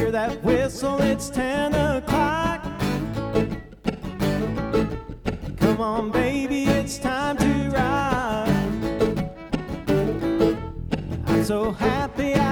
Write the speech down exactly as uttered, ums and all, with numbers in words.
hear that whistle, it's ten o'clock. Come on, baby, it's time to rock. I'm so happy I